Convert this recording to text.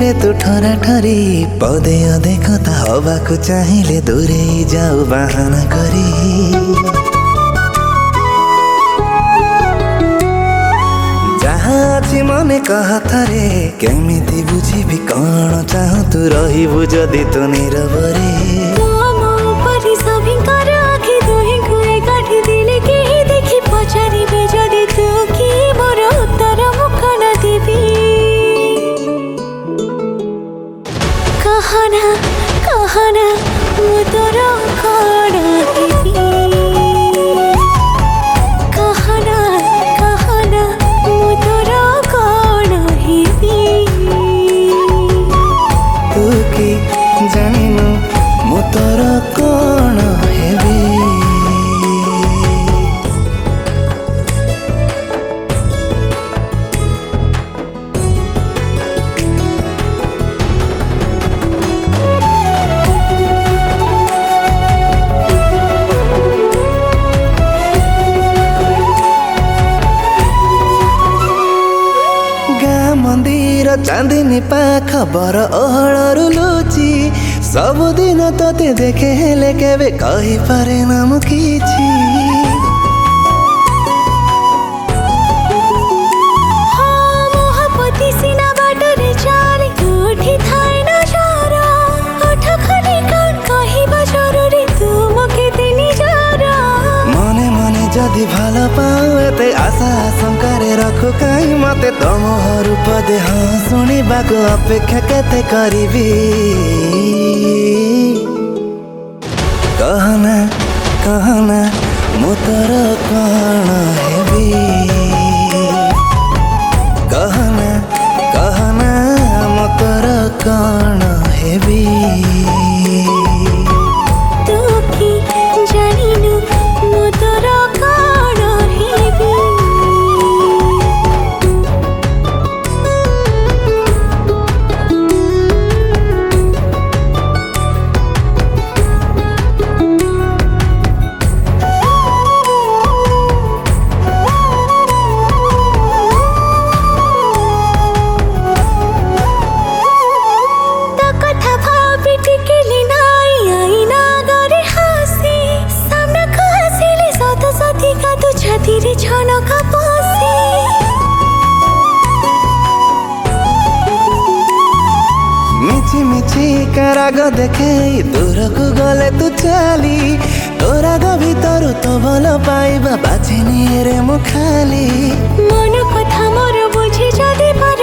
रे तू ठरा ठरी पदे अधे कथा हवाको चाहिए दूरे जाऊ बाहाना करी जहाँ अछि मने कह थरे केमिति बुझिबि कण चाहु तू रहिबु जदि तू नीरवरे कहना कहना मु तोर कण हेबी कहना कहना मु तोर कण हेबी तू कि जानिनु मु तोर कण हेबी मंदिर चांदनी पाख बर ओहळरू लुची सबुदिन तोते देखे हेले केबे कहि पारे ना मु किछि मोहपति सिना बाटरे चाले कोठी थाए ना जरा ओठ खाली कोन कहिबा जरूरी तू मके देनी जरा मने मने जदि भल पाऊ एते आशा शंकारे रखु काई मते तमहरु पदे हाँ शुणिबाको अपेक्षा केते करिबी कहना कहना मु तोर कण हेबी कहना कहना मु तोर कण हेबी तू कि जानिनु मु तोर कण हेबी मिछि मिछि कराग देखे दूर को गले तू चाली तोरा ग भीतर तो भल पाइबा बाछिनी रे मु खाली मन कथा मोर बुझी जदि